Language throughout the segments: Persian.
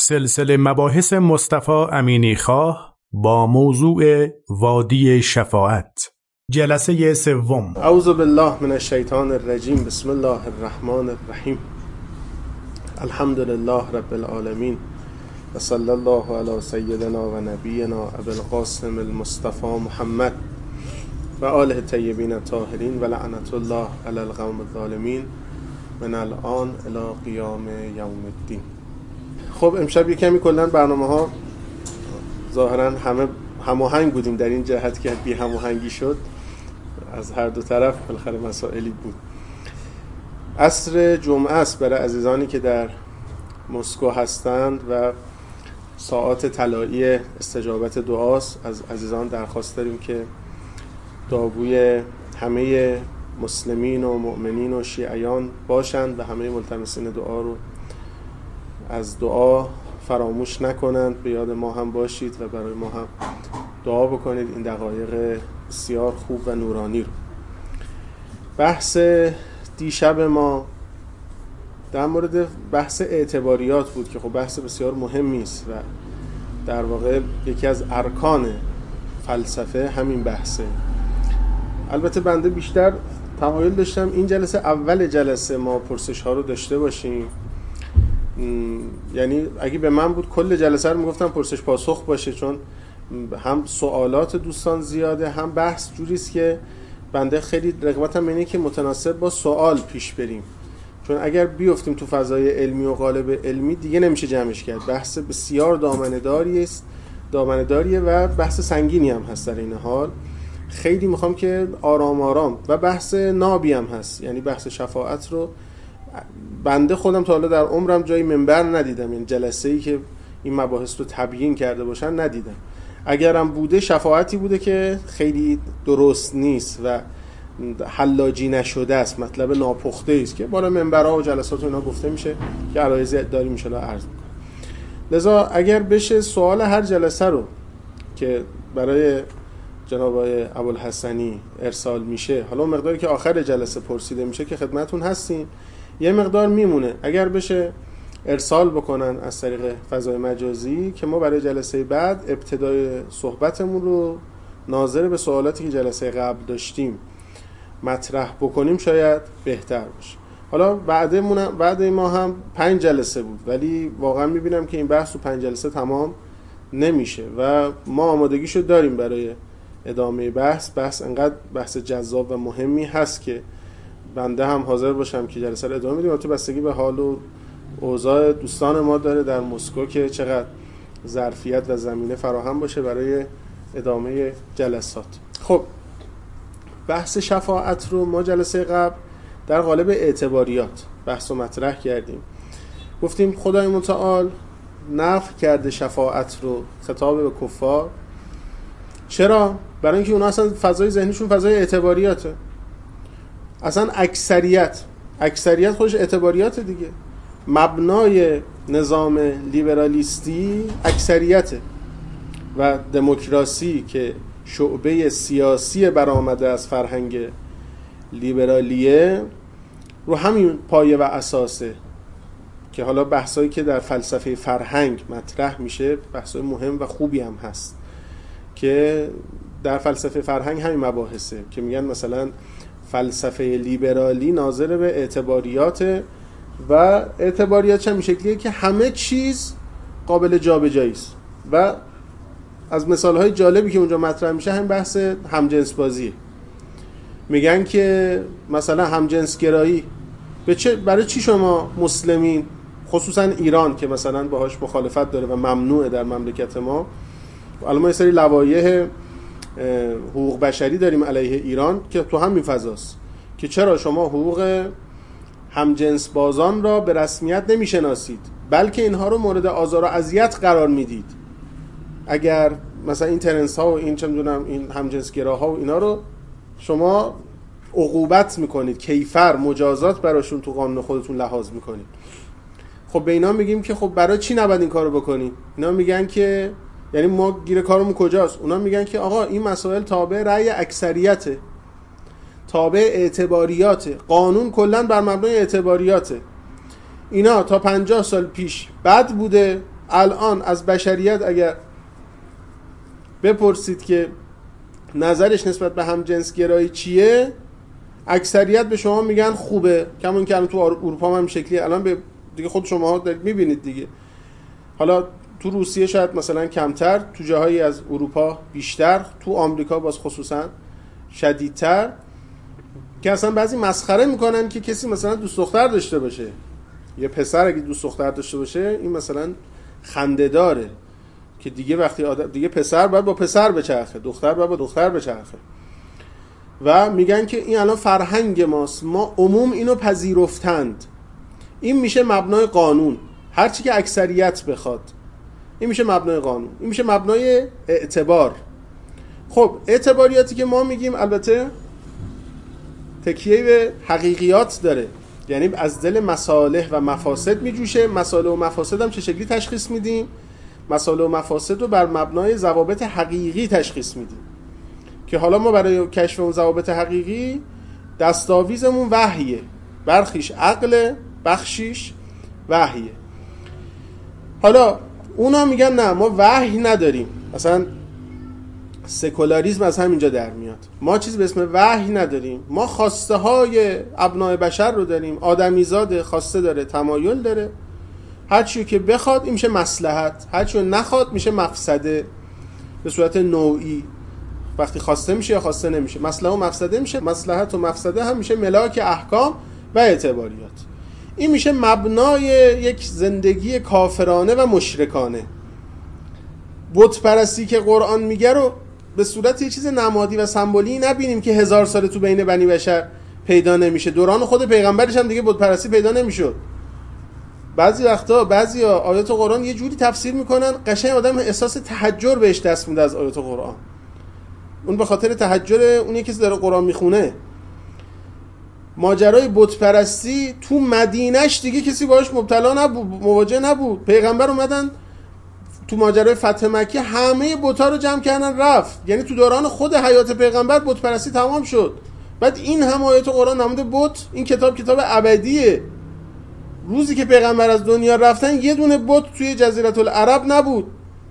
سلسله مباحث مصطفی امینی خواه با موضوع وادی شفاعت، جلسه سوم. اعوذ بالله من الشیطان الرجیم. بسم الله الرحمن الرحیم. الحمد لله رب العالمین و صلی الله علی سیدنا و نبینا ابی القاسم المصطفى محمد و آله الطیبین الطاهرین و لعنت الله علی القوم الظالمین من الان الی قیام یوم الدین. خب امشب یکمی کلا برنامه ها ظاهرا همه هماهنگ بودیم در این جهت که بی هماهنگی شد از هر دو طرف، بالاخره مسائلی بود. عصر جمعه است برای عزیزانی که در مسکو هستند و ساعات طلایی استجابت دعاست. از عزیزان درخواست داریم که دعاگوی همه مسلمین و مؤمنین و شیعیان باشند و همه ملتمسین دعا رو از دعا فراموش نکنند. به یاد ما هم باشید و برای ما هم دعا بکنید این دقایق بسیار خوب و نورانی رو. بحث دیشب ما در مورد بحث اعتباریات بود که خب بحث بسیار مهمی است و در واقع یکی از ارکان فلسفه همین بحثه. البته بنده بیشتر تمایل داشتم این جلسه اول جلسه ما پرسش ها رو داشته باشیم، یعنی اگه به من بود کل جلسه رو میگفتم پرسش پاسخ باشه، چون هم سوالات دوستان زیاده، هم بحث جوریست که بنده خیلی رغبتم اینه که متناسب با سوال پیش بریم، چون اگر بیفتیم تو فضای علمی و قالب علمی دیگه نمیشه جمعش کرد. بحث بسیار دامنه‌داریه و بحث سنگینی هم هست. در این حال خیلی میخوام که آرام آرام و بحث نابی هم هست، یعنی بحث شفاعت رو بنده خودم تا حالا در عمرم جای منبر ندیدم، یعنی جلسه‌ای که این مباحث رو تبیین کرده باشن ندیدم. اگرم بوده شفاعتی بوده که خیلی درست نیست و حلاجی نشده است، مطلب ناپخته است که بالا منبرها و جلسات و اینا گفته میشه که عرایض داریم ان شاءالله عرض می‌کنم. لذا اگر بشه سوال هر جلسه رو که برای جناب آقای ابوالحسنی ارسال میشه، حالا مقداری که آخر جلسه پرسیده میشه که خدمتون هستیم، یه مقدار میمونه، اگر بشه ارسال بکنن از طریق فضای مجازی که ما برای جلسه بعد ابتدای صحبتمون رو ناظر به سوالاتی که جلسه قبل داشتیم مطرح بکنیم شاید بهتر باشه. حالا بعد ما هم 5 جلسه بود، ولی واقعا میبینم که این بحث تو 5 جلسه تمام نمیشه و ما آمادگیشو داریم برای ادامه بحث انقدر بحث جذاب و مهمی هست که بنده هم حاضر باشم که جلسه رو ادامه بدیم و تو بستگی به حال و اوضاع دوستان ما داره در مسکو که چقدر ظرفیت و زمینه فراهم باشه برای ادامه جلسات. خب بحث شفاعت رو ما جلسه قبل در قالب اعتباریات بحث و مطرح کردیم. گفتیم خدای متعال نفی کرده شفاعت رو خطاب به کفار. چرا؟ برای اینکه اونا اصلا فضای ذهنیشون فضای اعتباریاته. اصلا اکثریت خودش اعتباریات دیگه. مبنای نظام لیبرالیستی اکثریته و دموکراسی که شعبه سیاسی برآمده از فرهنگ لیبرالیه رو همین پایه و اساسه که حالا بحثایی که در فلسفه فرهنگ مطرح میشه بحثای مهم و خوبی هم هست که در فلسفه فرهنگ همین مباحثه که میگن مثلا فلسفه لیبرالی ناظر به اعتباریات و اعتباریات چه شکلیه که همه چیز قابل جابجایی است و از مثالهای جالبی که اونجا مطرح میشه همین بحث همجنس بازیه. میگن که مثلا همجنس گرایی برای چی شما مسلمین خصوصا ایران که مثلا باهاش مخالفت داره و ممنوعه در مملکت ما، الان ما یه سری لوایح حقوق بشری داریم علیه ایران که تو همین فضاست که چرا شما حقوق همجنس بازان را به رسمیت نمیشناسید بلکه اینها رو مورد آزار و اذیت قرار میدید. اگر مثلا این ترنس ها و این چه میدونم این همجنس گراها و اینا رو شما عقوبت میکنید، کیفر مجازات براشون تو قانون خودتون لحاظ میکنید. خب به اینا میگیم که خب برای چی نباید این کارو بکنید؟ اینا میگن که یعنی ما گیر کارمون کجاست؟ اونا میگن که آقا این مسائل تابع رأی اکثریته، تابع اعتباریاته، قانون کلا بر مبنای اعتباریاته. اینا تا 50 سال پیش بد بوده الان از بشریت اگر بپرسید که نظرش نسبت به همجنسگرایی چیه، اکثریت به شما میگن خوبه. کمون که الان تو اروپا هم این شکلیه، الان به دیگه خود شما دارید میبینید دیگه. حالا تو روسیه شاید مثلا کمتر، تو جاهایی از اروپا بیشتر، تو آمریکا باز خصوصا شدیدتر، که اصلا بعضی مسخره میکنن که کسی مثلا دوست دختر داشته باشه. یه پسر اگه دوست دختر داشته باشه این مثلا خنده داره، که دیگه وقتی دیگه پسر باید با پسر بچرخه، دختر باید با دختر بچرخه. و میگن که این الان فرهنگ ماست، ما عموم اینو پذیرفتند، این میشه مبنای قانون، هرچی که اکثریت بخواد این میشه مبنای قانون، این میشه مبنای اعتبار. خب اعتباریاتی که ما میگیم البته تکیه به حقیقیات داره، یعنی از دل مصالح و مفاسد میجوشه. مصالح و مفاسد هم چه شکلی تشخیص میدیم؟ مصالح و مفاسد رو بر مبنای ضوابط حقیقی تشخیص میدیم، که حالا ما برای کشف اون ضوابط حقیقی دستاویزمون وحیه، برخیش عقل، بخشیش وحیه. حالا اونا میگن نه ما وحی نداریم، مثلا سکولاریسم از همینجا در میاد، ما چیزی به اسم وحی نداریم، ما خواسته های ابناء بشر رو داریم، آدمیزاد خواسته داره، تمایل داره، هرچیو که بخواد این میشه مصلحت، هرچیو نخواد میشه مفسده به صورت نوعی، وقتی خواسته میشه یا خواسته نمیشه، مصلحت و مفسده میشه، مصلحت و مفسده هم میشه ملاک احکام و اعتباریات. این میشه مبنای یک زندگی کافرانه و مشرکانه. بت پرستی که قرآن میگه رو به صورت یه چیز نمادی و سمبولی نبینیم که 1000 سال تو بین بنی بشر پیدا نمیشه. دوران خود پیغمبرش هم دیگه بت پرستی پیدا نمیشد. بعضی وقتا بعضیا آیات قرآن یه جوری تفسیر میکنن قشنگ آدم احساس تحجر بهش دست میده از آیات قرآن. اون به خاطر تحجر اونی که داره قرآن میخونه. ماجرای بت پرستی تو مدینهش دیگه کسی باهاش مبتلا نبود، مواجه نبود. پیغمبر اومدن تو ماجرای فتح مکه همه بت‌ها رو جمع کردن رفت، یعنی تو دوران خود حیات پیغمبر بت پرستی تمام شد. بعد این هم آیات قرآن نموده بت، این کتاب ابدیه. روزی که پیغمبر از دنیا رفتن یه دونه بت توی جزیره العرب نبود.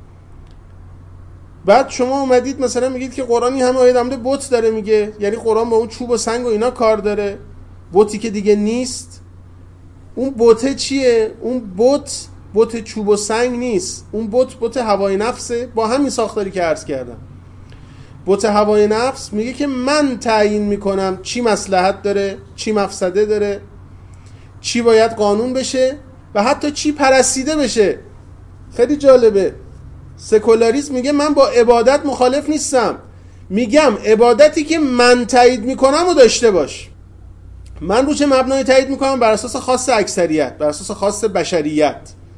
بعد شما اومدید مثلا میگید که قرآنی همه آیه نموده بت داره میگه، یعنی قرآن با اون چوب و سنگ و اینا کار داره. بتی که دیگه نیست. اون بت چیه؟ اون بت چوب و سنگ نیست، اون بت هوای نفسه، با همین ساختاری که عرض کردم. بت هوای نفس میگه که من تعیین میکنم چی مصلحت داره، چی مفسده داره، چی باید قانون بشه و حتی چی پرستیده بشه. خیلی جالبه. سکولاریسم میگه من با عبادت مخالف نیستم، میگم عبادتی که من تایید میکنم و داشته باش. من رو چه مبنای تایید میکنم؟ بر اساس خاص اکثریت، بر اساس خاص بشریت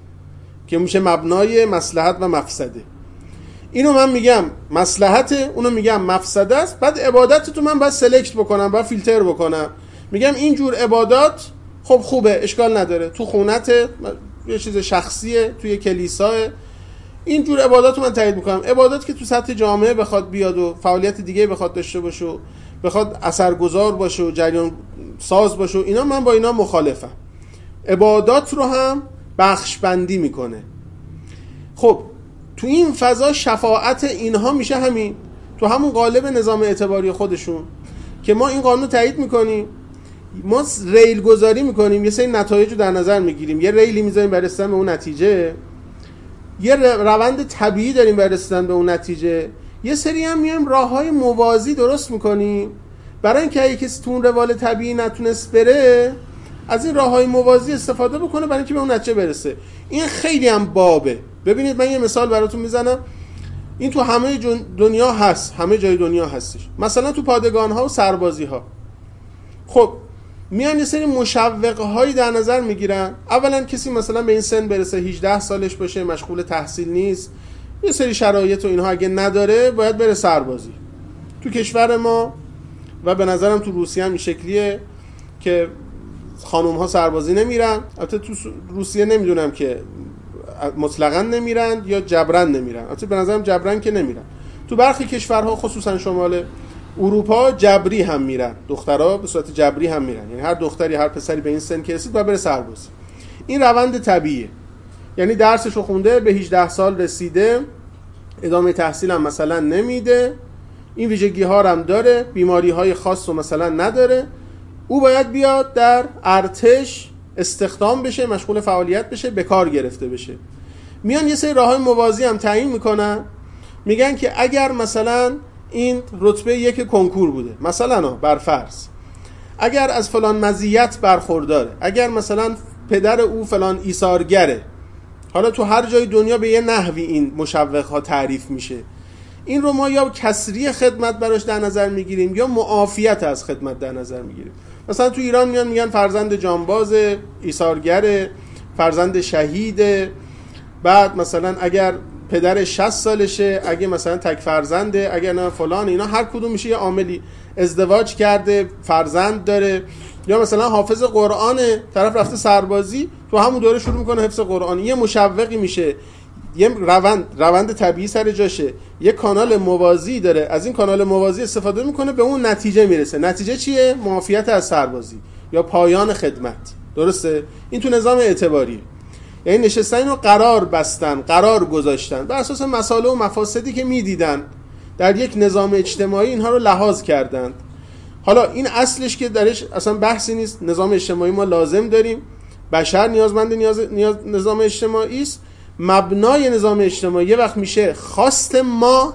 که میشه مبنای مصلحت و مفسده. اینو من میگم مصلحت، اونو میگم مفسده است. بعد عبادت تو من باید سلکت بکنم، باید فیلتر بکنم. میگم اینجور عبادات خب خوبه، اشکال نداره، تو خونت یه چیز شخصیه، توی کلیسا، اینجور عبادات رو من تایید میکنم. عبادات که تو سطح جامعه بخواد بیاد و فعالیت دیگه بخواد داشته باشه و بخواد اثرگذار باشه و جریان ساز باشه، اینا من با اینا مخالفم. عبادات رو هم بخش بندی میکنه. خب تو این فضا شفاعت اینها میشه همین، تو همون قالب نظام اعتباری خودشون که ما این قانون رو تایید میکنیم، ما ریل گذاری میکنیم، یه سری نتایج رو در نظر میگیریم، یه ریلی میذاریم برای رسیدن به اون نتیجه، یه روند طبیعی داریم برای رسیدن به اون نتیجه، یه سری هم میایم راههای موازی درست میکنیم برای اینکه اگه کسی تو اون روال طبیعی نتونست بره، از این راههای موازی استفاده بکنه برای اینکه به اون نتیجه برسه. این خیلی هم بابه. ببینید من یه مثال براتون میزنم، این تو همه دنیا هست، همه جای دنیا هستش. مثلا تو پادگان ها و سربازی ها، خب میان یه سری مشوق هایی در نظر میگیرن. اولا کسی مثلا به این سن برسه، 18 سالش باشه، مشغول تحصیل نیست، یه سری شرایط و اینها اگه نداره باید بره سربازی. تو کشور ما و به نظرم تو روسیه هم این شکلیه که خانوم ها سربازی نمیرن. البته تو روسیه نمیدونم که مطلقاً نمیرن یا جبران نمیرن، البته به نظرم جبران که نمیرن. تو برخی کشورها خصوصا شمال اروپا جبری هم میرن، دخترها به صورت جبری هم میرن، یعنی هر دختری هر پسری به این سن که رسید باید بره سربازی. این روند طبیعیه. یعنی درسشو خونده، به 18 سال رسیده، ادامه تحصیل هم مثلا نمیده، این ویژگی ها هم داره، بیماری های خاص رو مثلا نداره، او باید بیاد در ارتش استخدام بشه، مشغول فعالیت بشه، به کار گرفته بشه. میان یه سری راههای موازی هم تعیین میکنن، میگن که اگر مثلا این رتبه 1 کنکور بوده، مثلا بر فرض اگر از فلان مزیت برخورداره، اگر مثلا پدر او فلان ایثارگره، حالا تو هر جای دنیا به یه نحوی این مشوق ها تعریف میشه، این رو ما یا کسری خدمت براش در نظر میگیریم یا معافیت از خدمت در نظر میگیریم. مثلا تو ایران میگن فرزند جانباز، ایثارگر، فرزند شهید، بعد مثلا اگر پدر 60 سالشه، اگه مثلا تک فرزنده، اگر نه فلان، اینا هر کدوم میشه یه عاملی، ازدواج کرده، فرزند داره، یا مثلا حافظ قرآنه، طرف رفته سربازی، تو همون دوره شروع میکنه حفظ قرآن، یه مشوقی میشه، یه روند طبیعی سر جاشه، یه کانال موازی داره، از این کانال موازی استفاده میکنه، به اون نتیجه میرسه. نتیجه چیه؟ معافیت از سربازی یا پایان خدمت. درسته؟ این تو نظام اعتباری، یعنی نشستن اینو قرار بستن، قرار گذاشتن بر اساس مسائل و مفاسدی که میدیدن در یک نظام اجتماعی، اینها رو لحاظ کردند. حالا این اصلش که درش اصلا بحثی نیست، نظام اجتماعی ما لازم داریم، بشر نیازمند نظام اجتماعی است. مبنای نظام اجتماعی یه وقت میشه خواست ما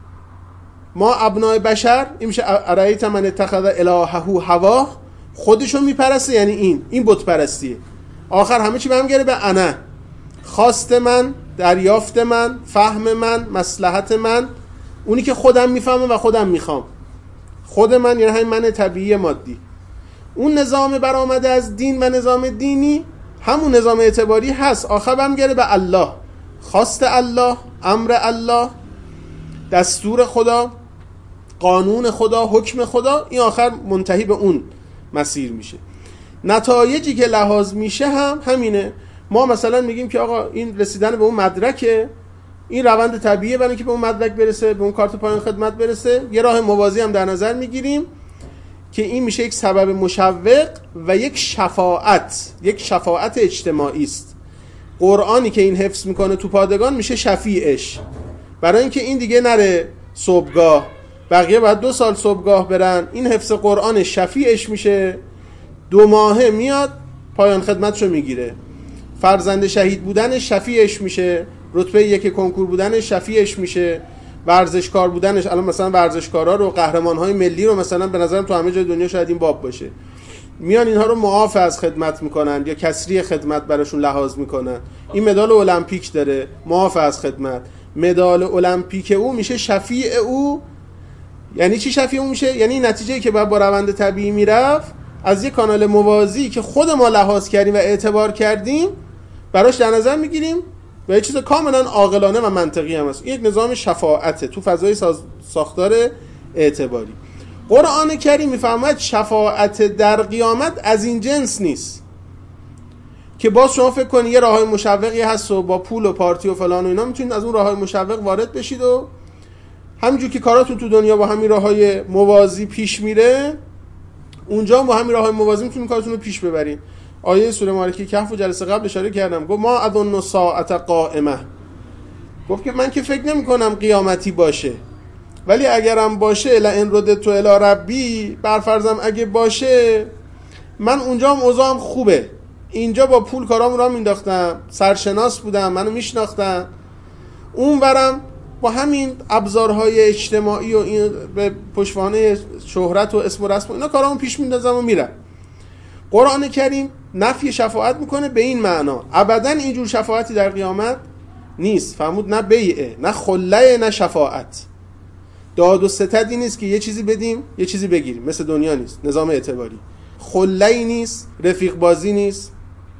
ابنای بشر، این میشه ارایت من اتخذ الهه هواه، خودشو میپرسته، یعنی این بت پرستیه. آخر همه چی برمیگره به انا، خواست من، دریافت من، فهم من، مصلحت من، اونی که خودم میفهمم و خودم میخوام، خود من، یعنی همین من طبیعی مادی. اون نظام برآمده از دین و نظام دینی همون نظام اعتباری هست، آخر برمیگره به الله، خواست الله، امر الله، دستور خدا، قانون خدا، حکم خدا، این آخر منتهی به اون مسیر میشه. نتایجی که لحاظ میشه هم همینه. ما مثلا میگیم که آقا این رسیدن به اون مدرکه، این روند طبیعیه برای اینکه به اون مدرک برسه، به اون کارت پایان خدمت برسه. یه راه موازی هم در نظر میگیریم که این میشه یک سبب مشوق و یک شفاعت اجتماعی است. قرآنی که این حفظ میکنه تو پادگان میشه شفیعش، برای اینکه این دیگه نره صبحگاه، بقیه باید 2 سال صبحگاه برن، این حفظ قرآن شفیعش میشه، 2 ماهه میاد پایان خدمتشو میگیره. فرزند شهید بودنش شفیعش میشه، رتبه 1 کنکور بودنش شفیعش میشه، ورزشکار بودنش، الان مثلا ورزشکارا رو، قهرمان‌های ملی رو مثلا به نظرم تو همه جای دنیا شاید این باب باشه، میان اینها رو معاف از خدمت میکنن یا کسری خدمت براشون لحاظ میکنن. این مدال المپیک داره، معاف از خدمت، مدال المپیک او میشه شفیع او. یعنی چی شفیع او میشه؟ یعنی نتیجه‌ای که با روند طبیعی میرفت، از یک کانال موازی که خود ما لحاظ کردیم و اعتبار کردیم براش در نظر میگیریم و یه چیز کاملا عاقلانه و منطقی هم است. این یک نظام شفاعته تو فضای ساختار اعتباری. قرآن کریم میفهمد شفاعت در قیامت از این جنس نیست که باز شما فکر کنید یه راههای مشوقی هست و با پول و پارتی و فلان و اینا میتونید از اون راههای مشوق وارد بشید و همینجور که کاراتون تو دنیا با همین راههای موازی پیش میره، اونجا با همین راههای موازی میتونید کاراتون رو پیش ببرید. آیه سوره مبارکه کهف و جلسه قبل اشاره کردم، گفت ما اظن ساعت قائمه، گفت که من که فکر نمی کنم قیامتی باشه، ولی اگرم باشه لئن رددت الی ربی، برفرضم اگه باشه، من اونجا هم اوضاعم خوبه، اینجا با پول کارام را مینداختم، سرشناس بودم، منو میشناختن، اون برم با همین ابزارهای اجتماعی و این به پشتوانه شهرت و اسم و رسم و اینا کارامو پیش میندازم و میرم. قرآن کریم نفی شفاعت میکنه به این معنا، ابدا اینجور شفاعتی در قیامت نیست. فرمود نه بیعه، نه خله، نه شفاعت. داد و ستدی نیست که یه چیزی بدیم یه چیزی بگیریم، مثل دنیا نیست، نظام اعتباری. خله‌ای نیست، رفیق بازی نیست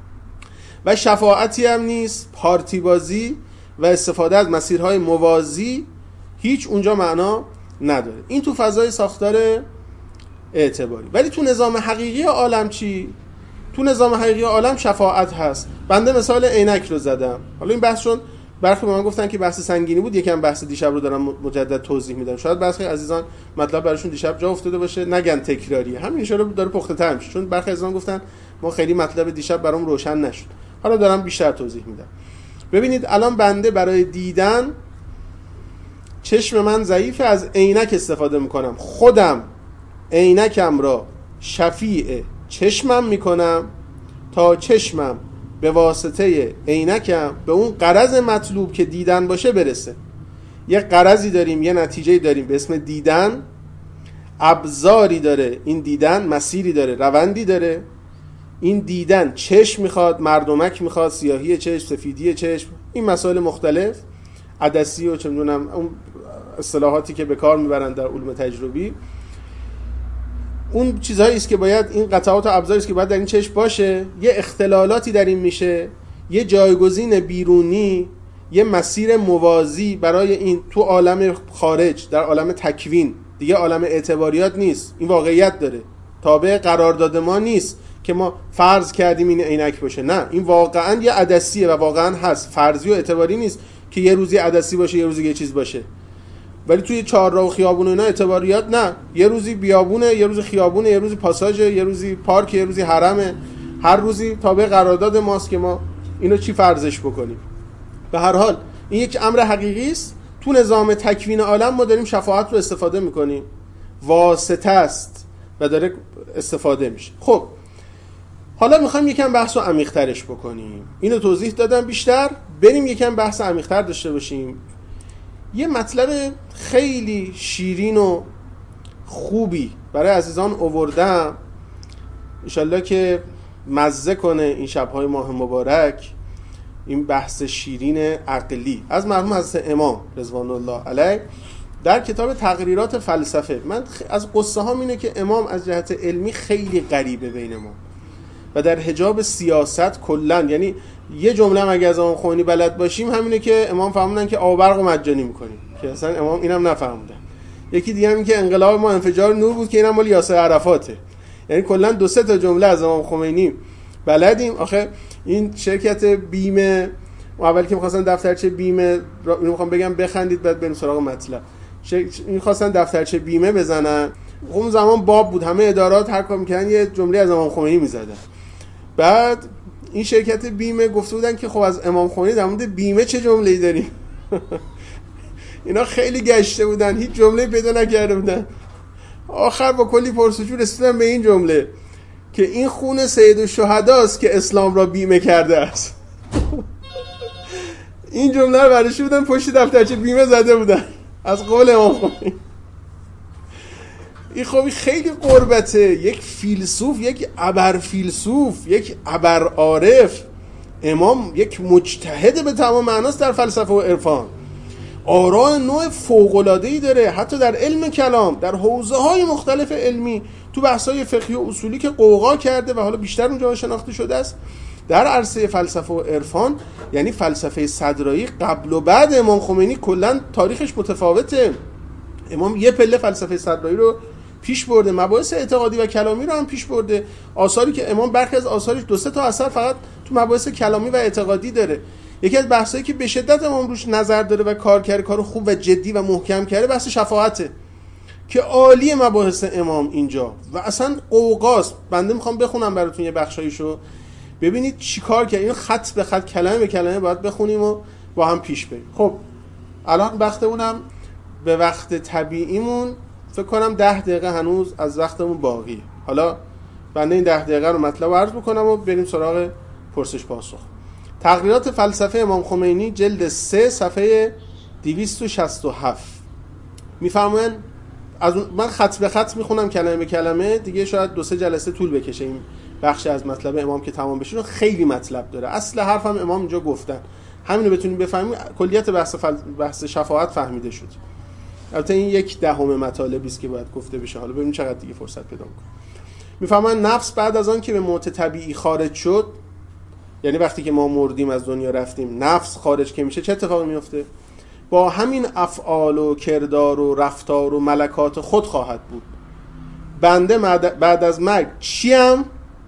و شفاعتی هم نیست، پارتی بازی و استفاده از مسیرهای موازی هیچ اونجا معنا نداره. این تو فضای ساختار اعتباری. ولی تو نظام حقیقی عالم چی؟ تو نظام حقیقی عالم شفاعت هست. بنده مثال عینک رو زدم. حالا این بحثشون برخی به من گفتن که بحث سنگینی بود، یکم بحث دیشب رو دارم مجدد توضیح میدم. شاید برخی عزیزان مطلب براشون دیشب جا افتاده باشه، نگن تکراریه، همین ان شاءالله داره پخته تر میشه، چون برخی عزیزان گفتن ما خیلی مطلب دیشب برام روشن نشد. حالا دارم بیشتر توضیح میدم. ببینید الان بنده برای دیدن چشم من ضعیفه، از عینک استفاده میکنم، خودم عینکم را شفیع چشمم میکنم تا چشمم به واسطه عینکم به اون غرض مطلوب که دیدن باشه برسه. یه غرضی داریم، یه نتیجه‌ای داریم به اسم دیدن، ابزاری داره این دیدن، مسیری داره، روندی داره. این دیدن چشم میخواد، مردمک میخواد، سیاهی چشم، سفیدی چشم، این مسائل مختلف، عدسی و چه میدونم اون اصطلاحاتی که به کار میبرن در علوم تجربی، اون چیزهایی است که باید، این قطعات و ابزاری است که باید در این چشم باشه. یه اختلالاتی در این میشه، یه جایگزین بیرونی، یه مسیر موازی برای این تو عالم خارج، در عالم تکوین. دیگه عالم اعتباریات نیست، این واقعیت داره، تابع قرارداد ما نیست که ما فرض کردیم این عینک باشه. نه، این واقعا یه عدسیه و واقعا هست، فرضی و اعتباری نیست که یه روزی عدسی باشه یه روزی یه چیز باشه. ولی توی چهارراه و خیابون و اینا اعتباریات نه، یه روزی بیابونه، یه روزی خیابونه، یه روزی پاساژه، یه روزی پارک، یه روزی حرمه، هر روزی تابع قرارداد ماست که ما اینو چی فرضش بکنیم. به هر حال این یک امر حقیقی است. تو نظام تکوین عالم ما داریم شفاعت رو استفاده میکنیم، واسطه است و داره استفاده میشه. خب حالا میخوایم یکم بحث رو عمیق‌ترش بکنیم. اینو توضیح دادم بیشتر، بریم یکم بحث عمیق‌تر داشته باشیم. یه مطلب خیلی شیرین و خوبی برای عزیزان آوردم، انشالله که مزه کنه این شب‌های ماه مبارک. این بحث شیرین عقلی از مرحوم حضرت امام رضوان الله علیه در کتاب تقریرات فلسفه. من از قصه هام اینه که امام از جهت علمی خیلی غریبه بین ما و در حجاب سیاست کلن. یعنی یه جمله اگه از امام خمینی بلد باشیم همینه که امام فهموندن که آب برق مجانی میکنیم، که اصلا امام اینم نفهموندن. یکی دیگه همین که انقلاب ما انفجار نور بود، که اینم مال یاسر عرفاته. یعنی کلا دو سه تا جمله از امام خمینی بلدیم. آخه این شرکت بیمه، اول که می‌خواستن دفترچه بیمه اینو می‌خوام بگم بخندید بعد بریم سراغ مطلب. این خواستن دفترچه بیمه بزنن، اون زمان باب بود، همه ادارات هر کار می‌کردن یه جمله از امام خمینی می‌زدن. بعد این شرکت بیمه گفته بودن که خب از امام خمینی در مورد بیمه چه جمله‌ای داریم؟ اینا خیلی گشته بودن، هیچ جمله‌ای پیدا نکرده بودن. آخر با کلی پرسجو رسیدن به این جمله که این خون سید الشهداست که اسلام را بیمه کرده است. این جمله رو برداشته بودن پشت دفترچه بیمه زده بودن از قول امام خمینی. این خب خیلی قربته، یک فیلسوف، یک ابر فیلسوف، یک ابر عارف، امام یک مجتهد به تمام معناست در فلسفه و عرفان، آراء نوع فوق‌العاده‌ای داره، حتی در علم کلام، در حوزه‌های مختلف علمی، تو بحث‌های فقهی و اصولی که قوقا کرده و حالا بیشتر اونجا شناخته شده است. در عرصه فلسفه و عرفان، یعنی فلسفه صدرایی قبل و بعد امام خمینی کلاً تاریخش متفاوته. امام یه پله فلسفه صدرایی رو پیش برده، مباحث اعتقادی و کلامی رو هم پیش برده. آثاری که امام، برخی از آثارش دو سه تا اثر فقط تو مباحث کلامی و اعتقادی داره. یکی از بحثایی که به شدت امام روش نظر داره و کار کرده، کار خوب و جدی و محکم کرده، بحث شفاعته که عالی مباحث امام اینجا و اصلا قوقاست. بنده میخوام بخونم براتون یه بخشایشو، ببینید چی کار کرد. این خط به خط، کلمه به کلمه باید بخونیم و با هم پیش بریم. خب الان وقتمونم به وقت طبیعیمون فکر کنم 10 دقیقه هنوز از وقتمون باقیه. حالا بنده این 10 دقیقه رو مطلب عرض بکنم و بریم سراغ پرسش پاسخ. تقریرات فلسفه امام خمینی جلد 3 صفحه 267 میفرمایند، از من خط به خط میخونم کلمه به کلمه، دیگه شاید 2-3 جلسه طول بکشه این بخش از مطلب امام که تمام بشه، خیلی مطلب داره. اصل حرفم امام اینجا گفتن، همین رو بتونیم بفهمیم کلیت بحث شفاعت فهمیده شد. البته این 1/10 مطالبی است که باید گفته بشه، حالا ببینیم چقدر دیگه فرصت پیدا می‌کنه. میفهمن نفس بعد از آن که به موت طبیعی خارج شد، یعنی وقتی که ما مردیم از دنیا رفتیم، نفس خارج که میشه چه اتفاقی میفته؟ با همین افعال و کردار و رفتار و ملکات خود خواهد بود. بنده بعد از مرگ چیم؟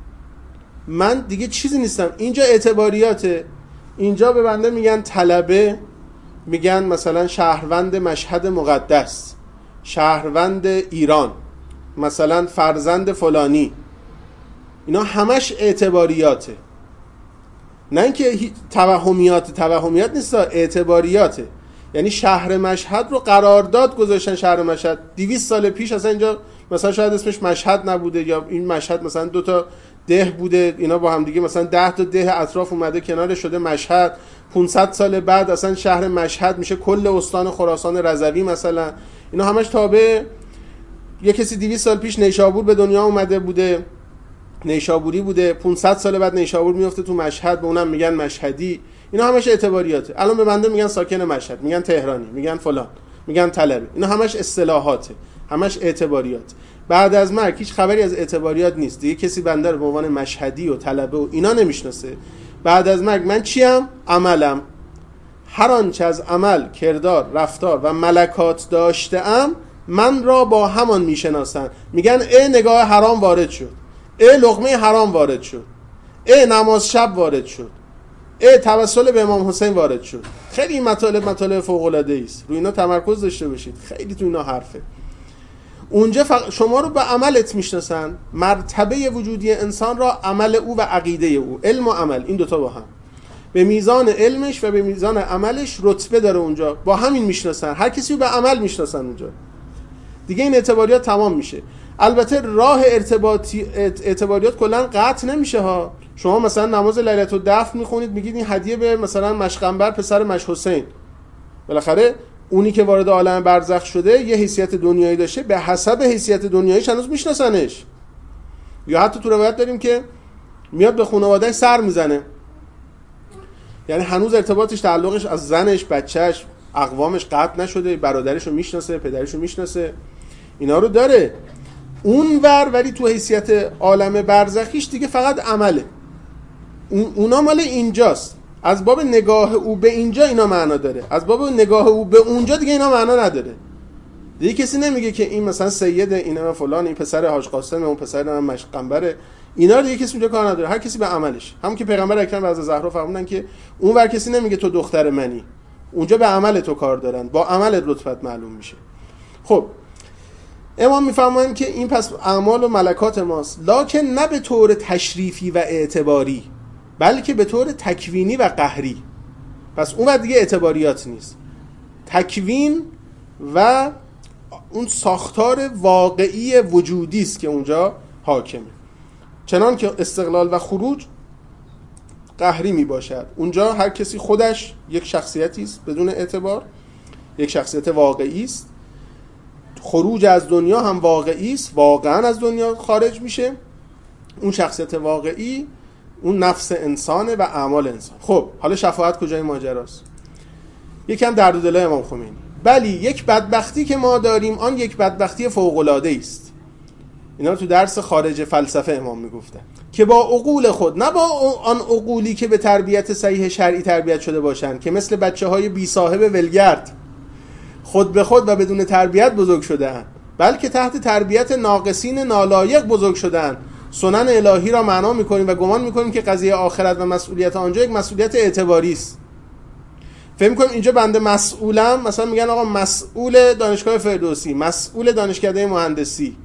من دیگه چیزی نیستم. اینجا اعتباریاته، اینجا به بنده میگن طلبه، میگن مثلا شهروند مشهد مقدس، شهروند ایران، مثلا فرزند فلانی. اینا همش اعتباریاته. نه اینکه توهمیات نیست، اعتباریاته. یعنی شهر مشهد رو قرارداد گذاشتن. شهر مشهد 200 سال پیش اصلا اینجا مثلا شاید اسمش مشهد نبوده، یا این مشهد مثلا 2 تا ده بوده، اینا با هم دیگه مثلا 10 تا ده اطراف اومده کنار شده مشهد. 500 سال بعد اصلا شهر مشهد میشه کل استان خراسان رضوی مثلا. اینا همش تابع یه کسی 200 سال پیش نیشابور به دنیا اومده بوده، نیشابوری بوده. 500 سال بعد نیشابور میفته تو مشهد، به اونم میگن مشهدی. اینا همش اعتباریاته. الان به بنده میگن ساکن مشهد، میگن تهرانی، میگن فلان، میگن طلبه. اینا همش اصطلاحاته، همش اعتباریات. بعد از مرگ هیچ خبری از اعتباریات نیست دیگه. کسی بنده رو به عنوان مشهدی و طلبه و اینا نمیشناسه. بعد از مرگ من چیم؟ عملم. هر آنچه از عمل، کردار، رفتار و ملکات داشته‌ام من را با همان میشناسن. میگن نگاه حرام وارد شد، لقمه حرام وارد شد، نماز شب وارد شد، توسل به امام حسین وارد شد. خیلی مطالب فوق العاده است. روی اینا تمرکز داشته باشید، خیلی تو اینا حرفه. اونجا شما رو به عملت میشناسن. مرتبه وجودی انسان را عمل او و عقیده او، علم و عمل، این دوتا با هم به میزان علمش و به میزان عملش رتبه داره. اونجا با همین میشناسن، هر کسی رو به عمل میشناسن اونجا دیگه. این اعتباریات تمام میشه. البته راه اعتباریات کلا قطع نمیشه ها. شما مثلا نماز لیلة الدفن میخونید، میگید این هدیه به مثلا مشقنبر پسر مش حسین. بالاخره اونی که وارد عالم برزخ شده یه حیثیت دنیایی داشته، به حسب حیثیت دنیاییش هنوز میشناسنش. یا حتی تو روایت داریم که میاد به خانواده‌اش سر میزنه، یعنی هنوز ارتباطش، تعلقش از زنش، بچهش، اقوامش قطع نشده. برادرش رو میشناسه، پدرش رو میشناسه، اینا رو داره اونور. ولی تو حیثیت عالم برزخیش دیگه فقط عمله. اونا مال اینجاست. از باب نگاه او به اینجا اینا معنا داره، از باب نگاه او به اونجا دیگه اینا معنا نداره. دیگه کسی نمیگه که این مثلا سید، این فلان، این پسر حاج قاسم، اون پسر مشقنبره. اینا رو دیگه کسی اونجا کار نداره. هر کسی به عملش. همون که پیغمبر اکرم از زهرا فرمودن که اونور کسی نمیگه تو دختر منی، اونجا به عمل تو کار دارن، با عمل رتبت معلوم میشه. خب امام میفهمن که این پس اعمال و ملکات ماست، لکن نه به طور تشریفی و اعتباری، بلکه به طور تکوینی و قهری. پس اون دیگه اعتباریات نیست، تکوین و اون ساختار واقعی وجودی است که اونجا حاکمه. چنان که استقلال و خروج قهری می باشد، اونجا هر کسی خودش یک شخصیتی است بدون اعتبار، یک شخصیت واقعی است. خروج از دنیا هم واقعی است، واقعا از دنیا خارج میشه. اون شخصیت واقعی اون نفس انسانه و اعمال انسان. خب حالا شفاعت کجای ماجراست؟ یکم درد و دلای امام خمینی. بلی یک بدبختی که ما داریم آن یک بدبختی فوق‌العاده است. اینا تو درس خارج فلسفه امام میگفتن که با عقول خود، نه با آن عقولی که به تربیت صحیح شرعی تربیت شده باشند، که مثل بچه‌های بی صاحب ولگرد خود به خود و بدون تربیت بزرگ شده‌اند، بلکه تحت تربیت ناقصین نالایق بزرگ شده‌اند. سنن الهی را معنا می‌کنیم و گمان می‌کنیم که قضیه آخرت و مسئولیت آنجا یک مسئولیت اعتباری است. فکر می‌کنیم اینجا بنده مسئولم، مثلا میگن آقا مسئول دانشگاه فردوسی، مسئول دانشکده مهندسی،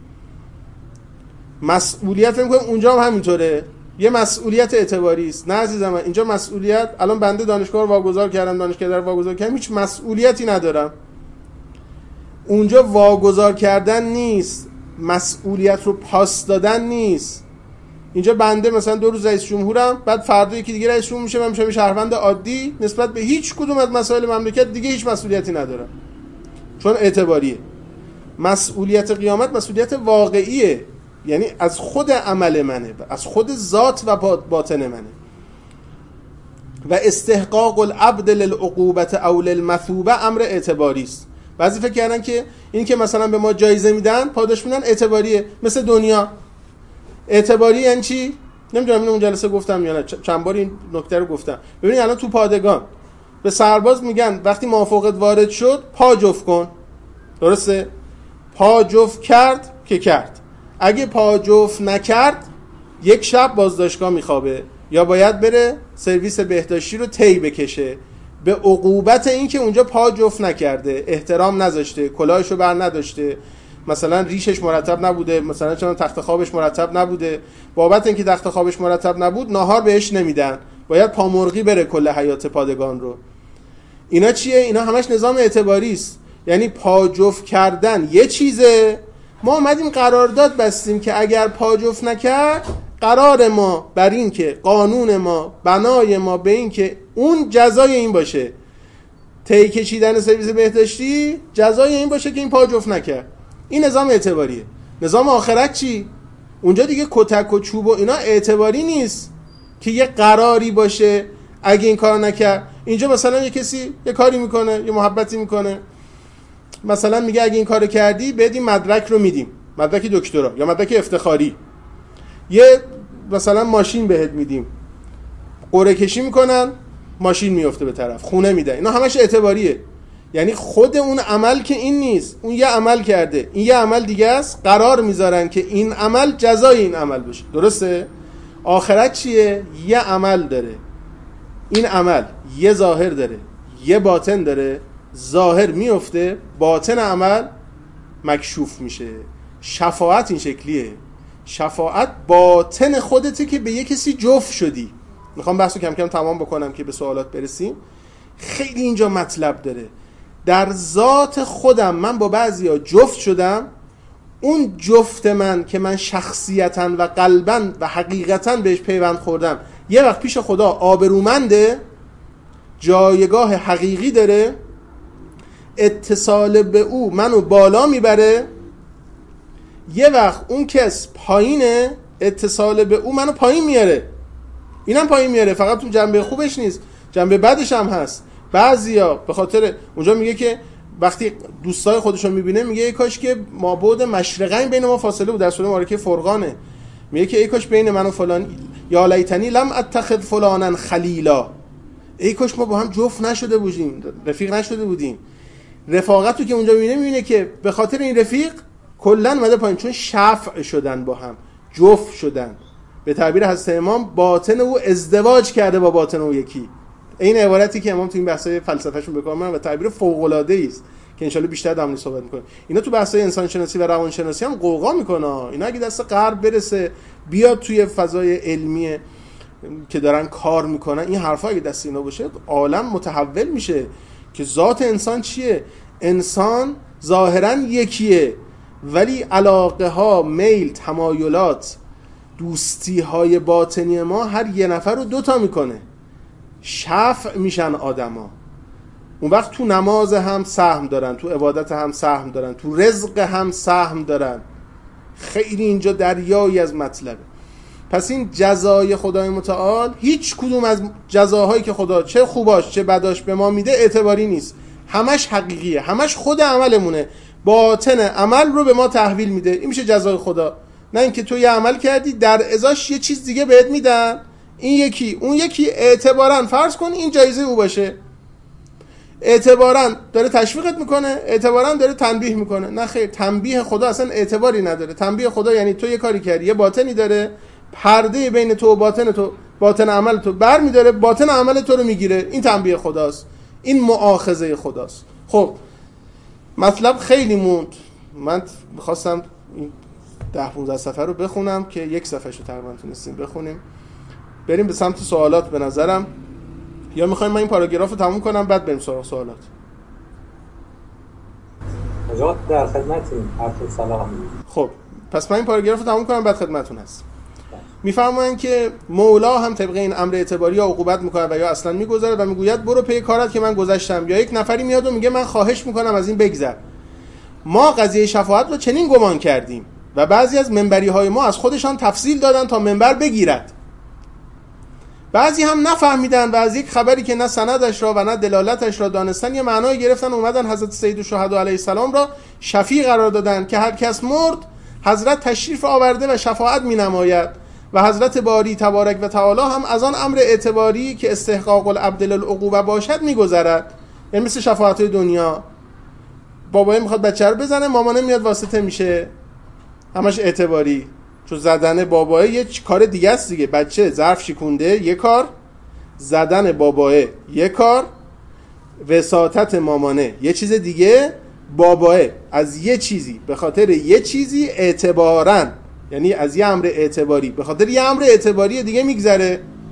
مسئولیت فکر می‌کنیم اونجا هم همینطوره، یه مسئولیت اعتباری است. نه عزیزم، اینجا مسئولیت، الان بنده دانشگاه رو واگذار کردم، دانشکده رو واگذار کردم، هیچ مسئولیتی ندارم. اونجا واگذار کردن نیست، مسئولیت رو پاس دادن نیست. اینجا بنده مثلا 2 روز رئیس جمهورم، بعد فردا یکی دیگه رئیس جمهور میشه، من میشم شهروند عادی، نسبت به هیچ کدوم از مسائل مملکت دیگه هیچ مسئولیتی ندارم، چون اعتباریه. مسئولیت قیامت مسئولیت واقعیه، یعنی از خود عمل منه، از خود ذات و باطن منه. و استحقاق العبد للعقوبة او للمثوبة امر اعتباری است. بعضی فکر کردن که این که مثلا به ما جایزه میدن، پاداش میدن، اعتباریه، مثل دنیا. اعتباری یعنی چی؟ نمیدونم، اینو اون جلسه گفتم یا نه، چند بار این نکته رو گفتم. ببینید الان تو پادگان به سرباز میگن وقتی موافقت وارد شد پا جفت کن، درسته؟ پا جفت کرد که کرد. اگه پا جفت نکرد 1 شب بازداشتگاه میخوابه، یا باید بره سرویس بهداشتی رو طی بکشه، به عقوبت این که اونجا پا جفت نکرده، احترام نذاشته، کلاهشو بر نداشته، مثلا ریشش مرتب نبوده، مثلا چون تخت خوابش مرتب نبوده. بابت اینکه تخت خوابش مرتب نبود ناهار بهش نمیدن، باید پامرغی بره کل حیات پادگان رو. اینا چیه؟ اینا همش نظام اعتباری است. یعنی پا جفت کردن یه چیزه، ما اومدیم قرارداد بستیم که اگر پا جفت نکرد قرار ما بر این که قانون ما، بنای ما به این که اون جزای این باشه، تی کشیدن سرویس بهداشتی جزای این باشه که این پا جفت نکرد. این نظام اعتباریه. نظام آخرت چی؟ اونجا دیگه کتک و چوب و اینا اعتباری نیست که یه قراری باشه اگه این کار نکرد. اینجا مثلا یه کسی یه کاری میکنه، یه محبتی میکنه، مثلا میگه اگه این کارو کردی بدیم مدرک رو میدیم، مدرک دکترا یا مدرک افتخاری، یه مثلا ماشین بهت میدیم، قرعه کشی میکنن ماشین میفته به طرف، خونه میده. اینا همش اعتباریه. یعنی خود اون عمل که این نیست، اون یه عمل کرده، این یه عمل دیگه است، قرار میذارن که این عمل جزای این عمل بشه. درسته؟ آخرت چیه؟ یه عمل داره، این عمل یه ظاهر داره یه باطن داره، ظاهر میفته، باطن عمل مکشوف میشه. شفاعت این شکلیه. شفاعت باطن خودته که به یه کسی جفت شدی. میخوام بحثو کم کم تمام بکنم که به سوالات برسیم. خیلی اینجا مطلب داره. در ذات خودم من با بعضیا جفت شدم، اون جفت من که من شخصیتاً و قلباً و حقیقتاً بهش پیوند خوردم یه وقت پیش خدا آبرومنده، جایگاه حقیقی داره، اتصال به او منو بالا میبره. یه وقت اون کس پایینه، اتصال به او منو پایین میاره. اینم پایین میاره، فقط تو جنبه خوبش نیست، جنبه بدش هم هست. بعضیا به خاطر اونجا میگه که وقتی دوستای خودشون میبینه میگه ای کاش که مابعد مشرقین بین ما فاصله بود. در سوره مبارکه فرقانه میگه که ای کاش بین من و فلان، یا لیتنی لم اتخذ فلانا خلیلا، ای کاش ما با هم جفت نشده بودیم، رفیق نشده بودیم. رفاقتو که اونجا میبینه که به خاطر این رفیق کلا اومده پایین، چون شفع شدن، با هم جفت شدن. به تعبیر حضرت امام باطن او ازدواج کرده با باطن او یکی. این عبارتی که امام تو این بحث‌های فلسفه‌شون به کار می‌برن و تعبیر فوق‌العاده‌ای است که ان شاءالله بیشتر در موردش صحبت می‌کنیم. اینا تو بحث‌های انسان شناسی و روان شناسی هم قوقا می‌کنه. اینا اگه دست غرب برسه بیاد توی فضای علمی که دارن کار می‌کنن، این حرفا اگه دست اینا باشه عالم متحول میشه که ذات انسان چیه. انسان ظاهراً یکیه ولی علاقه ها، میل، تمایلات، دوستی های باطنی ما هر یه نفر رو دوتا میکنه. شفع میشن آدما. اون وقت تو نماز هم سهم دارن، تو عبادت هم سهم دارن، تو رزق هم سهم دارن. خیلی اینجا دریایی از مطلبه. پس این جزای خدای متعال هیچ کدوم از جزاهایی که خدا چه خوباش چه بداش به ما میده اعتباری نیست. همش حقیقیه، همش خود عملمونه. باطن عمل رو به ما تحویل میده. این میشه جزای خدا. نه اینکه تو یه عمل کردی در ازاش یه چیز دیگه بهت میدن، این یکی اون یکی اعتباراً فرض کن این جایزه او باشه، اعتباراً داره تشویقت میکنه، اعتباراً داره تنبیه میکنه. نه خیر، تنبیه خدا اصلا اعتباری نداره. تنبیه خدا یعنی تو یه کاری کردی، یه باطنی داره، پرده بین تو و باطن تو، باطن عمل تو بر میداره، باطن عمل تو رو میگیره. این تنبیه خداست، این مؤاخذه خداست. خب مطلب خیلی موند. من میخواستم این 10-15 صفحه رو بخونم که یک صفحه رو تقریبا تونستیم بخونیم. بریم به سمت سوالات به نظرم، یا میخوایم من این پاراگراف رو تموم کنم بعد بریم سراغ سوالات؟ حضرت در خدمتیم. عرض سلام. خب پس من این پاراگراف رو تموم کنم بعد خدمتتون هست. میفرمایند که مولا هم طبق این امر اعتباری یا عقوبت میکنه و یا اصلا میگذاره و میگوید برو پی کارت که من گذشتم. یا یک نفری میاد و میگه من خواهش میکنم از این بگذر. ما قضیه شفاعت رو چنین گمان کردیم و بعضی از منبری های ما از خودشان تفصیل دادن تا منبر بگیرد. بعضی هم نفهمیدن و از یک خبری که نه سندش را و نه دلالتش را دانستن یه معنای گرفتن، اومدن حضرت سید الشهدا علیه السلام را شفیع قرار دادن که هر کس مرد حضرت تشریف آورده و شفاعت می نماید و حضرت باری تبارک و تعالی هم از آن امر اعتباری که استحقاق العبد للعقوبه باشد میگذرد. یعنی مثل شفاعت دنیا، بابایی میخواد بچه رو بزنه، مامانه میاد واسطه میشه، همش اعتباری. چون زدن بابایی یه کار دیگه است دیگه. بچه ظرف شکونده یه کار، زدن باباه یه کار، وساطت مامانه یه چیز دیگه. باباه از یه چیزی به خاطر یه چیزی اعتبارن، یعنی از یه امر اعتباری به خاطر یه امر اعتباری دیگه میگذره.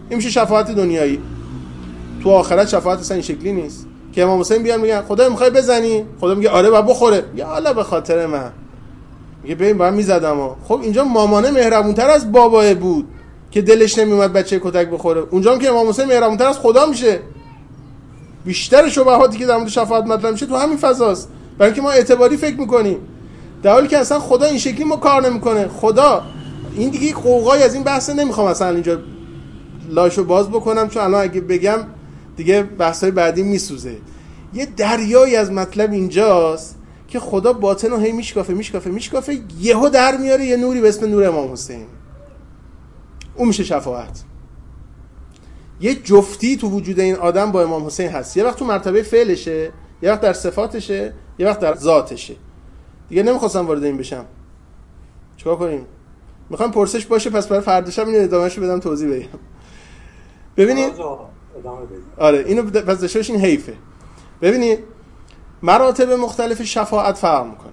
این میشه شفاعت دنیایی. تو آخرت شفاعت اصلا این شکلی نیست که امام حسین بیان میگن خدا میخوای بزنی، خدا میگه آره و بخوره، یا الله به خاطر من، میگه ببین من میزدم. خب اینجا مامانه مهربونتر از باباه بود که دلش نمیومد بچه کتک بخوره، اونجا هم که امام حسین مهربونتر از خدا میشه. بیشتر شبهاتی که در مورد شفاعت مطرح میشه تو همین فضاست، برای اینکه ما اعتباری فکر میکنیم، در حالی که اصلا خدا این شکلی ما کار نمیکنه. خدا این دیگه قوقای از این بحث نمیخوام اصلا اینجا لاشو باز بکنم، چون الان اگه بگم دیگه بحثای بعدی میسوزه. یه دریایی از مطلب اینجاست که خدا باطن رو هی میشکافه یهو در میاره یه نوری به اسم نور امام حسین. اون میشه شفاعت. یه جفتی تو وجود این آدم با امام حسین هست، یه وقت تو مرتبه فعلشه، یه وقت در صفاتشه، یه وقت در ذاتشه. دیگه نمیخواستم وارد این بشم، چیکار کنیم؟ میخوام پرسش باشه، پس برای فردا شب اینو ادامهشو بدم توضیح بدم. ببینید آره اینو پس داشته باشین، حیفه. ببینید مراتب مختلف شفاعت فرق میکنه.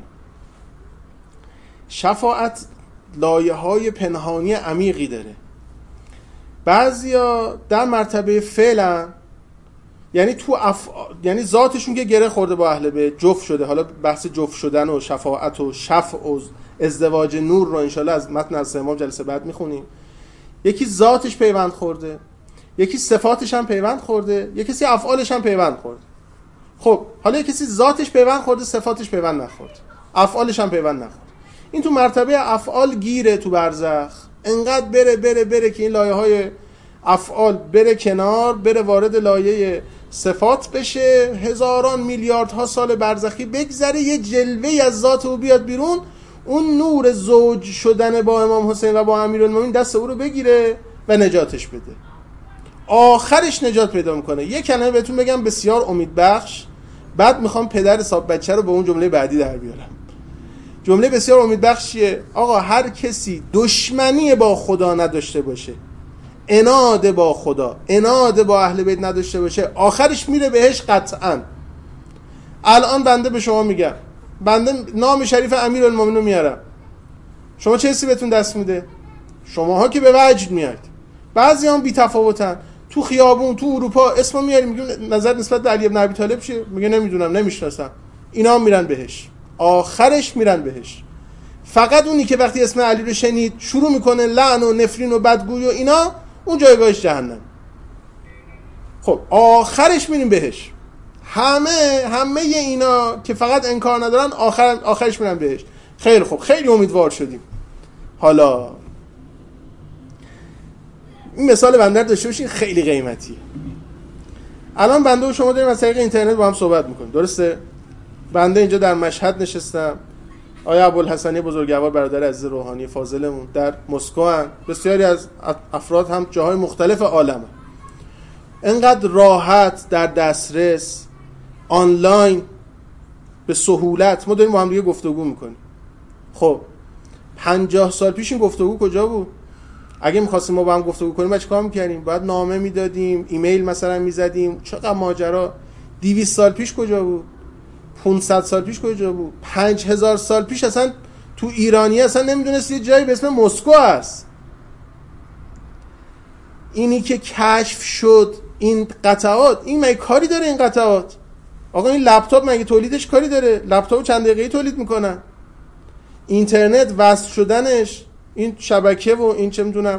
شفاعت لایه‌های پنهانی عمیقی داره. بعضیا در مرتبه فعلا، یعنی تو یعنی ذاتشون که گره خورده با اهل بیت، جفت شده. حالا بحث جفت شدن و شفاعت و شفع و ازدواج نور رو انشالله از متن از امام جلسه بعد میخونیم. یکی ذاتش پیوند خورده، یکی صفاتش هم پیوند خورده، یکی کسی افعالش هم پیوند خورده. خب حالا یکی کسی ذاتش پیوند خورده، صفاتش پیوند نخورد، افعالش هم پیوند نخورد. این تو مرتبه افعال گیره تو برزخ، انقدر بره که این لایه‌های افعال بره کنار، بره وارد لایه صفات بشه، هزاران میلیاردها سال برزخی بگذره، یه جلوه‌ای از ذات او بیاد بیرون، اون نور زوج شدن با امام حسین و با امیرالمومنین دست او رو بگیره و نجاتش بده. آخرش نجات پیدا میکنه. یه کلمه بهتون بگم بسیار امیدبخش، بعد میخوام پدر حساب بچه رو به اون جمله بعدی در بیارم. جمله بسیار امیدبخشیه. آقا هر کسی دشمنی با خدا نداشته باشه، عناد با خدا، عناد با اهل بیت نداشته باشه، آخرش میره بهش قطعا. الان بنده به شما میگم، بنده نام شریف امیرالمومنین رو میارم، شما چه حسی بهتون دست میده؟ شماها که به وجد میاد. بعضی هم بی تفاوتن، تو خیابون تو اروپا اسمو میاریم، میگیم نظر نسبت به علی بن ابی طالب چیه؟ میگه نمیدونم، نمیشناسم. اینا هم میرن بهش، آخرش میرن بهش. فقط اونی که وقتی اسم علی رو شنید شروع میکنه لعن و نفرین و بدگویی و اینا، اون جایگاهش جهنم. خب آخرش میریم بهش. همه اینا که فقط انکار ندارن آخرش میرن بهش. خیلی خوب، خیلی امیدوار شدیم. حالا این مثال بنده داشته باشین، خیلی قیمتیه. الان بنده و شما داریم از طریق اینترنت با هم صحبت میکنیم، درسته؟ بنده اینجا در مشهد نشستم، آیا ابوالحسنی بزرگوار برادر عزیز روحانی فاضلمون در مسکو هستند، بسیاری از افراد هم جاهای مختلف عالم، انقدر راحت در دسترس آنلاین به سهولت ما داریم با هم دیگه گفتگو میکنیم. خب 50 سال پیش این گفتگو کجا بود؟ اگه می‌خواستیم ما با هم گفتگو کنیم چه کار می‌کردیم؟ باید نامه میدادیم، ایمیل مثلا میزدیم، چقدر ماجرا. 200 سال پیش کجا بود؟ 500 سال پیش کجا بود؟ 5000 سال پیش اصلا تو ایرانی اصلا نمیدونست یه جایی به اسم مسکو هست. اینی که کشف شد این قطعات، این مگه کاری داره؟ این قطعات آقا، این لپتاپ مگه تولیدش کاری داره؟ لپتاپ چند دقیقه‌ای تولید میکنن. اینترنت وصل شدنش، این شبکه و این چه میدونم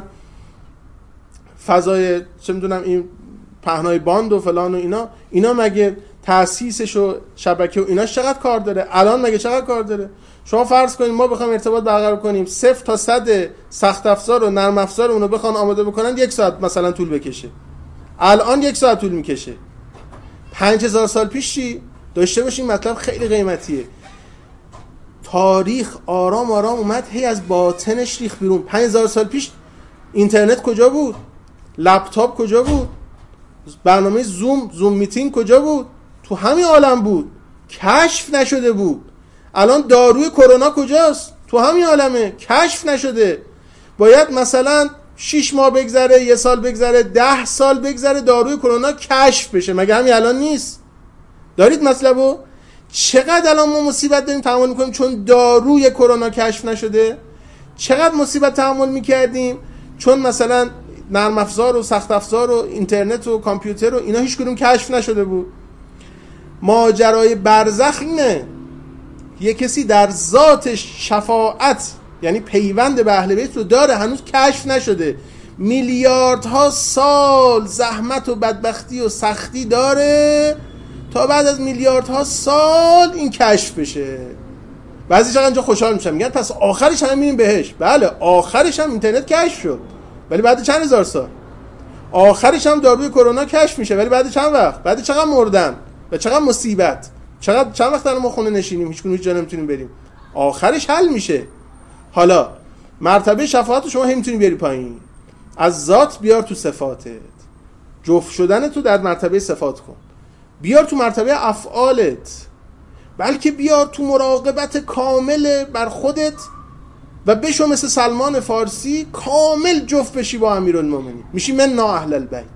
فضای چه میدونم این پهنای باند و فلان و اینا مگه تأسیسش و شبکه و ایناش چقدر کار داره؟ الان مگه چقدر کار داره؟ شما فرض کنید ما بخوایم ارتباط برقرار کنیم 0 تا 100 سخت افزار و نرم افزار اونو بخوان آماده بکنن 1 ساعت مثلا طول بکشه. الان 1 ساعت طول میکشه. 5000 سال پیش چی؟ داشته باشین مطلب خیلی قیمتیه. تاریخ آرام اومد هی از باطنش ریخ بیرون. 5000 سال پیش اینترنت کجا بود؟ لپتاپ کجا بود؟ برنامه زوم میتینگ کجا بود؟ تو همین عالم بود، کشف نشده بود. الان داروی کرونا کجاست؟ تو همین عالمه، کشف نشده. باید مثلا 6 ماه بگذره، 1 سال بگذره، 10 سال بگذره داروی کرونا کشف بشه. مگه همین الان نیست؟ دارید مطلبو؟ چقدر الان ما مصیبت داریم تحمل میکنیم چون داروی کرونا کشف نشده؟ چقدر مصیبت تحمل میکردیم چون مثلا نرم افزار و سخت افزار و اینترنت و کامپیوتر و اینا هیچ کدوم کشف نشده بود. ماجرای برزخ اینه یه کسی در ذاتش شفاعت یعنی پیوند به اهل بیت رو داره، هنوز کشف نشده، میلیاردها سال زحمت و بدبختی و سختی داره تا بعد از میلیاردها سال این کشف بشه. بعضی چقدر اینجا خوشحال میشن میگن پس آخرش هم میریم بهش. بله آخرش هم اینترنت کشف شد ولی بعد چند هزار سال. آخرش هم داروی کرونا کشف میشه ولی بعد چند وقت، بعد چقدر مردن و چقدر مصیبت، چند وقت الان ما خونه نشینیم هیچ جا نمیتونیم بریم. آخرش حل میشه. حالا مرتبه شفاعت شما هم میتونی بیاری پایین، از ذات بیار تو صفاتت، جفت شدن تو در مرتبه صفات کن، بیار تو مرتبه افعالت، بلکه بیار تو مراقبت کامل بر خودت و بشو مثل سلمان فارسی کامل جفت بشی با امیرالمومنین، میشی من اهل البیت.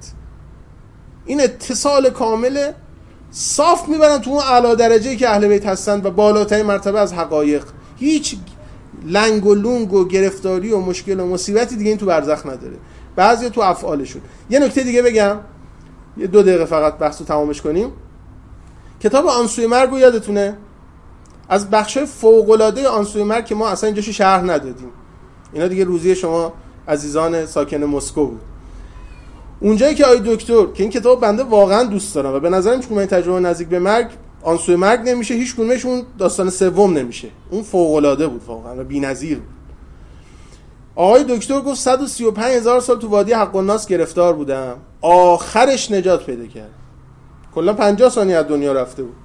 این اتصال کامل صاف میبرن تو اون اعلی درجه‌ای که اهل بیت هستن و بالاترین مرتبه از حقایق. هیچ لنگ و لونگ و گرفتاری و مشکل و مصیبتی دیگه این تو برزخ نداره. بعضی تو افعالشون. یه نکته دیگه بگم، یه 2 دقیقه فقط بحثو تمامش کنیم. کتاب آنسوی مرگ رو یادتونه؟ از بخشای فوق‌العاده آنسوی مرگ که ما اصلا اینجاشو شرح ندادیم، اینا دیگه روزی شما عزیزان ساکن مسکو بود. اونجایی که آی دکتر که این کتاب بنده واقعا دوست دارم و به نظرم هیچ کدوم این تجربه نزدیک به مرگ آنسوی مرگ نمیشه، هیچ کدومش اون داستان سوم نمیشه. اون فوق‌العاده بود واقعا و بی‌نظیر بود. آقای دکتر گفت 135,000 سال تو وادی حق الناس گرفتار بودم، آخرش نجات پیدا کرد. کلا 50 ثانیه از دنیا رفته بود.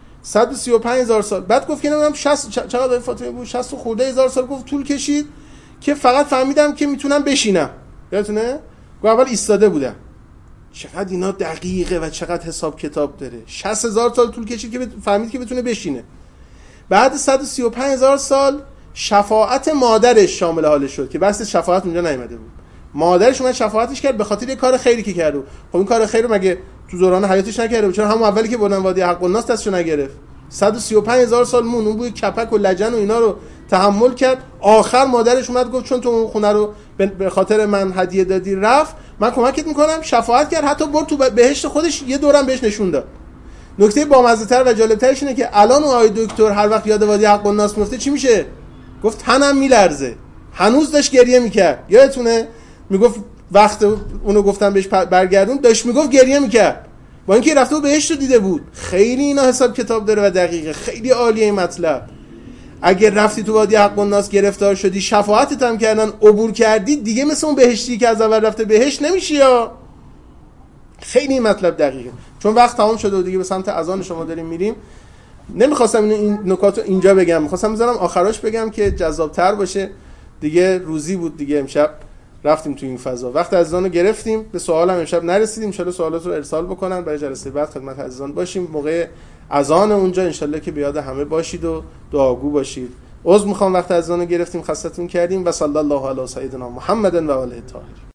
135,000 سال. بعد گفت که نمیدونم 60 چقدر فاطمه بود، 60 خورده هزار سال گفت طول کشید که فقط فهمیدم که میتونم بشینم. یادتونه؟ گفت اول ایستاده بودم. چقدر اینا دقیقه و چقدر حساب کتاب داره. 60,000 سال طول کشید که فهمید که بتونه بشینه. بعد 135,000 سال شفاعت مادرش شامل حالش شد که بس شفاعت اونجا نیامده بود. مادرش اومد شفاعتش کرد به خاطر یه کار خیری که کرد. خب این کار خیر رو مگه تو دوران حیاتش نکرده بود؟ چرا همون اولی که بردن وادی حق الناس دستشو نگرفت؟ 135,000 سال مون اون بوی کپک و لجن و اینا رو تحمل کرد. آخر مادرش اومد گفت چون تو اون خونه رو به خاطر من هدیه دادی رفت، من کمکت میکنم. شفاعت کرد، حتی برد تو بهشت خودش یه دورم بهش نشون داد. نکته بامزه‌تر و جالب‌ترش اینه که الان اون آقای دکتر هر وقت یاد وادی حق الناس میفته چی میشه؟ گفت تنم میلرزه. هنوز داشت گریه میکرد. یادتونه میگفت وقت اونو گفتم بهش برگردون داشت میگفت گریه میکرد با اینکه رفته و بهشت رو دیده بود. خیلی اینا حساب کتاب داره و دقیقه. خیلی عالیه این مطلب. اگه رفتی تو وادی حق الناس گرفتار شدی، شفاعتت هم کردن، عبور کردی، دیگه مثل اون بهشتی که از اول رفته بهشت نمیشی. یا خیلی این مطلب دقیقه. چون وقت تمام شده و دیگه به سمت اذان شما داریم میریم، نمیخواستم این نکاتو اینجا بگم، میخواستم بذارم آخرش بگم که جذابتر باشه. دیگه روزی بود دیگه، امشب رفتیم تو این فضا، وقت عزیزان رو گرفتیم، به سوال هم امشب نرسیدیم. ان شاءالله سوالات رو ارسال بکنن برای جلسه بعد خدمت عزیزان باشیم. موقع اذان اونجا ان شاءالله که به یاد همه باشید و دعاگو باشید. عذر میخوام وقت عزیزان رو گرفتیم، خستتون کردیم. و صلی الله علی سیدنا محمد و آله الطاهرین.